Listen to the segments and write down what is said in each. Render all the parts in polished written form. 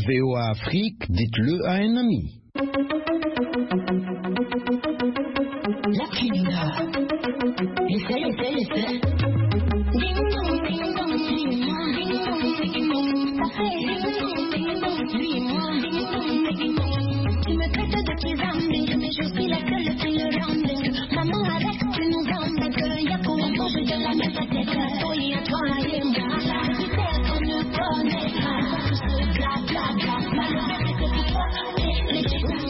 VOA Afrique, dites-le à un ami. La Kina. Essaye. Ding dong, ding dong, ding dong, ding dong, ding dong. Ça fait ding dong, ding dong, ding dong, ding dong, ding dong. Tu me traites de tes âmes, mais je suis la seule qui le rende. Maman, arrête, tu nous emmerdes. Y'a qu'au moment je te la mets à tête. Oui, à toi et moi. Tu sais qu'on ne connaît pas tout ce bla bla bla. Le fait c'est que pour toi, les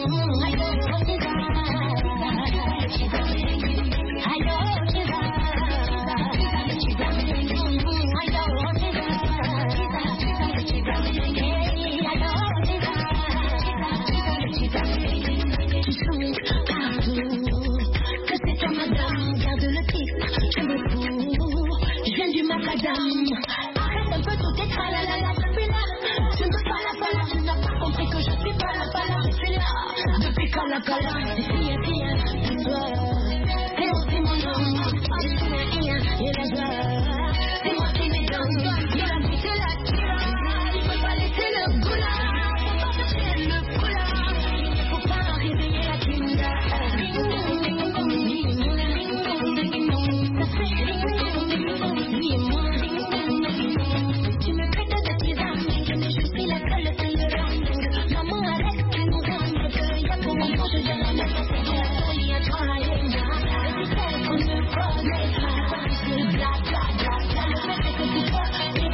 arrête un peu tout tes tralalala, depuis là. Tu me parles pas là, tu n'as pas compris que je suis pas là, je suis là. Depuis cala, c'est fille, c'est toi. C'est aussi mon nom, je suis et la joie. C'est moi qui me donne, il a dit c'est la tira. Il faut pas laisser le goula, faut pas chercher le goula. Faut pas réveiller la kinda. Ding dong, ding dong, ding dong, ding dong, ding dong. Ça fait ding dong, ding dong, ding dong. Tu me traites de tes âmes, mais je suis la seule qui le rende. Maman, arrête, tu nous emmerdes. Y'a qu'au moment je te la mets à tête. Oui, à toi et moi. Et tu sais qu'on ne connaît pas ce bla bla bla bla. Le fait c'est que pour toi, les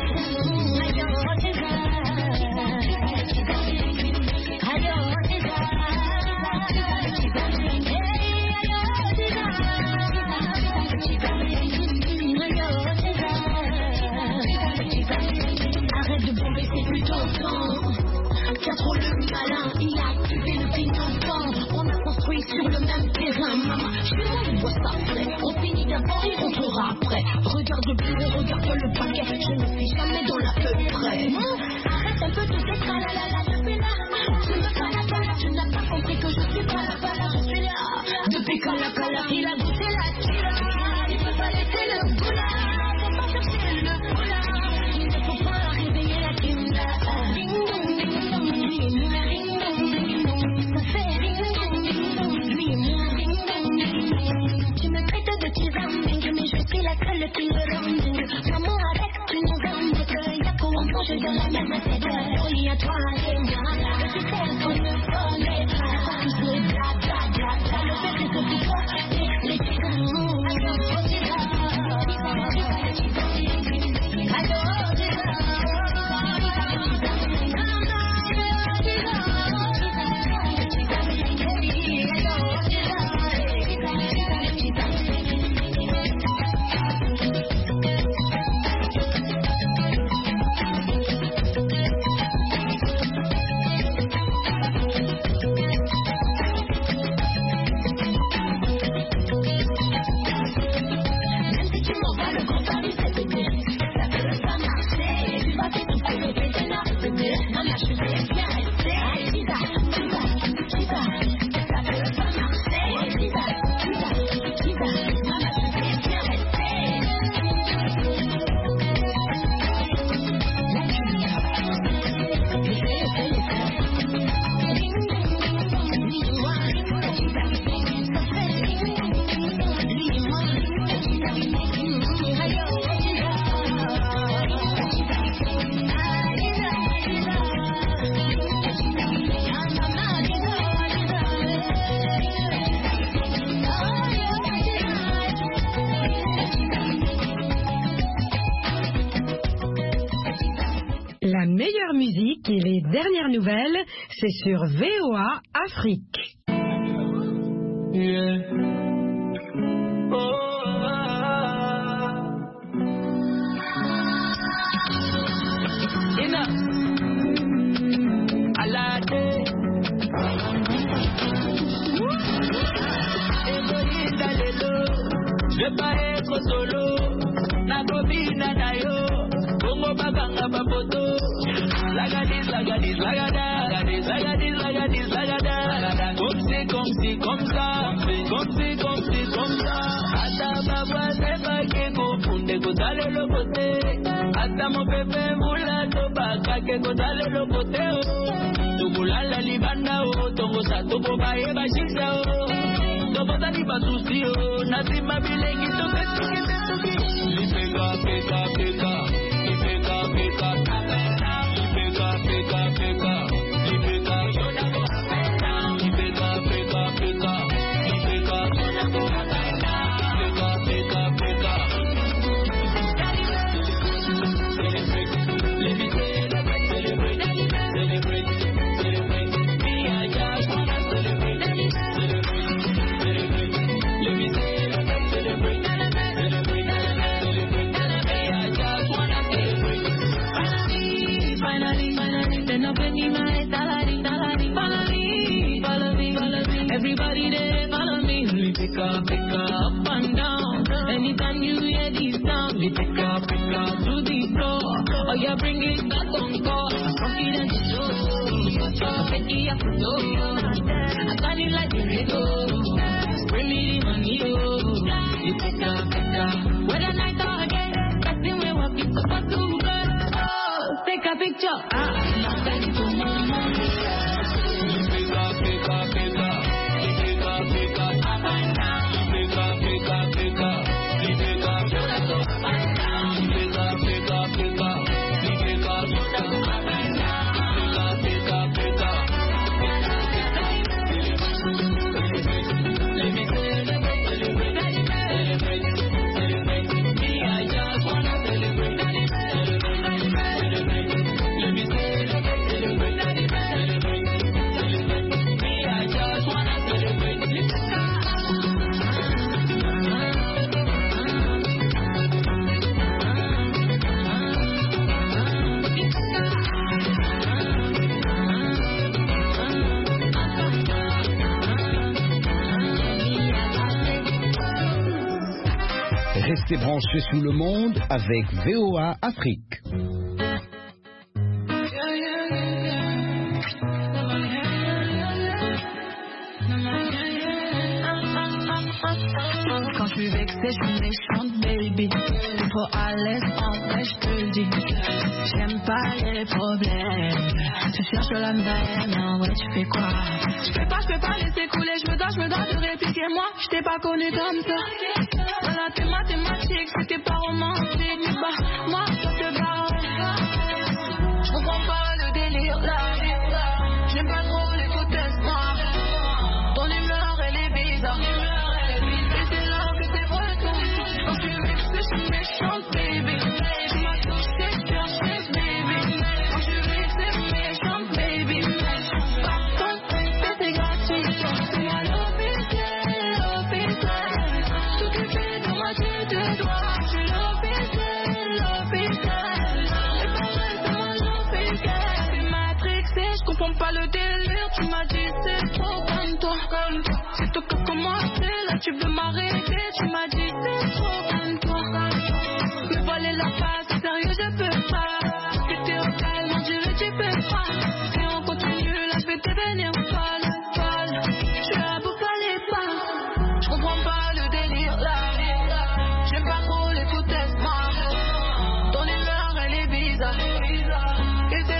arrête de bomber, c'est plutôt temps. T'as trop le malin, il a activé le financement. On a construit sur le même terrain, maman. Je ne vois ça frais. On finit d'abord, on rentrera après. Regarde plus, regarde le paquet. Je ne suis jamais dans la peu près. Arrête un peu de tes tralalala, depuis là. Tu me parles pas là, tu n'as pas compris que je suis pas là, je suis là. Depuis cala, il a goûté la tira. Il peut pas laisser le goula. Faut pas chercher le goula. Il ne faut pas réveiller la kinda. Ding dong, ding dong, ding dong, ding dong, ding dong. Ça fait ding dong, ding dong, ding dong, ding dong, ding dong. Tu me traites de tes âmes, mais je suis la seule qui le rende. Maman, arrête, tu nous emmerdes. Y'a qu'au moment je te la mets à tête. Oui, à toi et moi. Et tu sais qu'on ne connaît pas tout ce bla bla bla bla. Le fait c'est que pour toi, les La meilleure musique et les dernières nouvelles, c'est sur VOA Afrique. Yeah. Je vais pas être solo, na copine nayo, Congo baganga bapoto, lagadis, lagadis, lagada, lagadis, lagadis, lagadis, lagada, comme c'est comme si, comme ça, comme si, comme si, comme ça, ata babwa seba keko funde ko dale lo côté. Hasta mon bébé moula toba kake ko dale lo côté. Tubulala libanda o tongo sa tobo bae bashisa o. Tobo tani basusi o nati mabile kito ketuki. Lipeka peka peka. Lipeka peka. Lipeka peka peka. Lipeka yoda ko. Lipeka peka peka. Lipeka yoda ko. Peka peka peka. Everybody there, follow me. We pick up and down. Anytime you hear this sound, we pick up to the floor. Oh, yeah, bring it back on call. Confidence is low. Petty up the door. I got it like a riddle. Bring me the money, oh. We pick up. Whether night or day, that's the way we pick up to girl. Oh, take a picture. Not ready to move. Restez branchés sous le monde avec VOA Afrique. Quand je suis vexée, je suis méchante, baby. T'es trop à l'aise, en vrai, je te le dis. J'aime pas les problèmes. Tu cherches la veine, ouais, tu fais quoi? Je peux pas laisser couler, je me dois te répliquer. Moi, je t'ai pas connu comme ça. Voilà, tes mathématiques, c'était pas romantique. Bah, moi, je te barre. Je comprends pas le délire là. J'aime pas trop les foutaises noires. Ton humeur, elle est bizarre. Quand je suis vexée, je suis méchante, baby. Tu m'as touché, chercheuse, baby. Quand je suis vexée, je suis méchante, baby. Par contre, c'est gratuit. C'est à l'hôpital. Tout est fait dans ma tête de droit. Je suis l'hôpital. Les paroles dans l'hôpital. C'est matrixé, je comprends pas le délire. Tu m'as dit c'est trop comme toi. C'est toi qui a commencé, là tu veux m'arrêter. Tu m'as dit c'est trop comme toi. Me voler la face, sérieux je peux pas. T'étais au calme, on dirait tu peux pas. Si on continue, là je vais devenir folle. Je suis à bout pas les pas. Je comprends pas le délire là. J'aime pas trop les foutaises noires. Ton humeur elle est bizarre. Et